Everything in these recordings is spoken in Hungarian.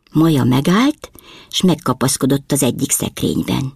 Maja megállt, s megkapaszkodott az egyik szekrényben.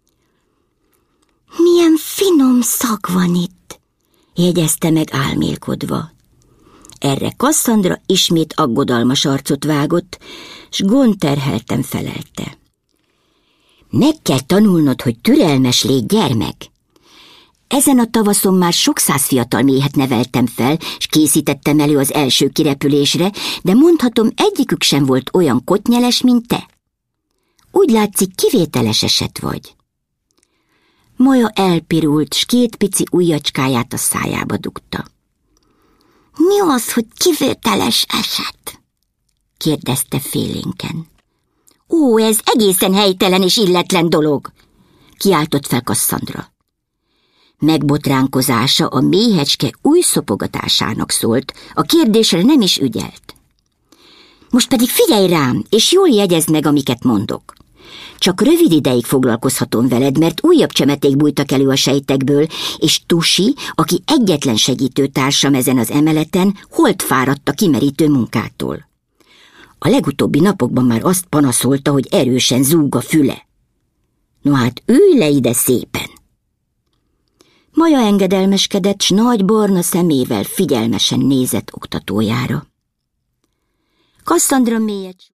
Milyen finom szag van itt, jegyezte meg álmélkodva. Erre Cassandra ismét aggodalmas arcot vágott, s gondterhelten felelte. Meg kell tanulnod, hogy türelmes légy, gyermek. Ezen a tavaszon már sok száz fiatal méhet neveltem fel, s készítettem elő az első kirepülésre, de mondhatom, egyikük sem volt olyan kottnyeles, mint te. Úgy látszik, kivételes eset vagy. Maja elpirult, s két pici ujjacskáját a szájába dugta. Mi az, hogy kivételes eset? kérdezte félénken. Ó, ez egészen helytelen és illetlen dolog, kiáltott fel Cassandra. Megbotránkozása a méhecske új szopogatásának szólt, a kérdésre nem is ügyelt. Most pedig figyelj rám, és jól jegyezd meg, amiket mondok. Csak rövid ideig foglalkozhatom veled, mert újabb csemeték bújtak elő a sejtekből, és Tusi, aki egyetlen segítőtársam ezen az emeleten, holt fáradt a kimerítő munkától. A legutóbbi napokban már azt panaszolta, hogy erősen zúg a füle. No hát ülj le ide szépen! Maja engedelmeskedett, s nagy barna szemével figyelmesen nézett oktatójára. Cassandra mélyet